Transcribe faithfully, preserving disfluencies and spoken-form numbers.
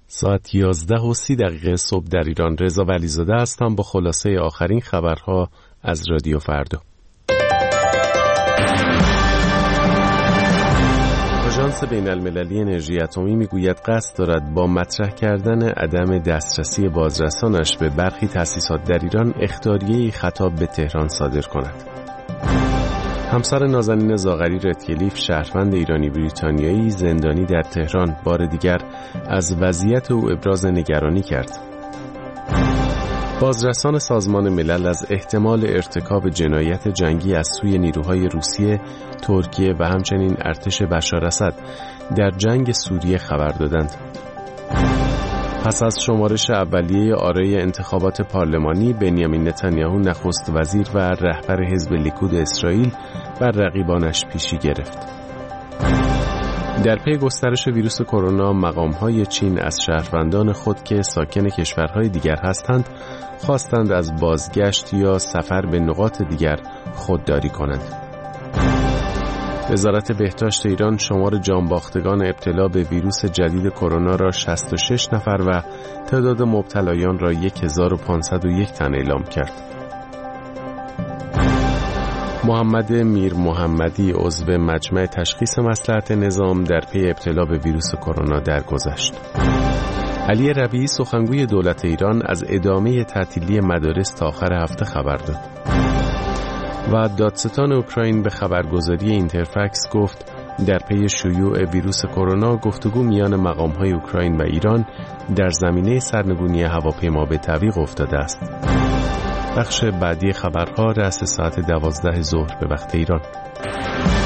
ساعت یازده و سی دقیقه صبح در ایران. رضا ولیزاده هستم با خلاصه آخرین خبرها از رادیو فردا. آژانس بین‌المللی انرژی اتمی میگوید قصد دارد با مطرح کردن عدم دسترسی بازرسانش به برخی تأسیسات در ایران اخطاریه‌ای خطاب به تهران صادر کند. همسر نازنین زاغری رتکلیف، شهروند ایرانی بریتانیایی زندانی در تهران، بار دیگر از وضعیت او ابراز نگرانی کرد. بازرسان سازمان ملل از احتمال ارتکاب جنایت جنگی از سوی نیروهای روسیه، ترکیه و همچنین ارتش بشار اسد در جنگ سوریه خبر دادند. پس از شمارش اولیه آرای انتخابات پارلمانی، بنیامین نتانیاهو نخست وزیر و رهبر حزب لیکود اسرائیل بر رقیبانش پیشی گرفت. در پی گسترش ویروس کرونا، مقام‌های چین از شهروندان خود که ساکن کشورهای دیگر هستند خواستند از بازگشت یا سفر به نقاط دیگر خودداری کنند. وزارت بهداشت ایران شمار جانباختگان ابتلا به ویروس جدید کرونا را شصت و شش نفر و تعداد مبتلایان را هزار و پانصد و یک تن اعلام کرد. محمد میر محمدی عضو مجمع تشخیص مصلحت نظام در پی ابتلا به ویروس کرونا درگذشت. علی ربیعی سخنگوی دولت ایران از ادامه تعطیلی مدارس تا آخر هفته خبر داد. و دادستان اوکراین به خبرگزاری اینترفکس گفت در پی شیوع ویروس کرونا گفتگو میان مقام‌های اوکراین و ایران در زمینه سرنگونی هواپیما به تعویق افتاده است. بخش بعدی خبرها رأس ساعت دوازده ظهر به وقت ایران.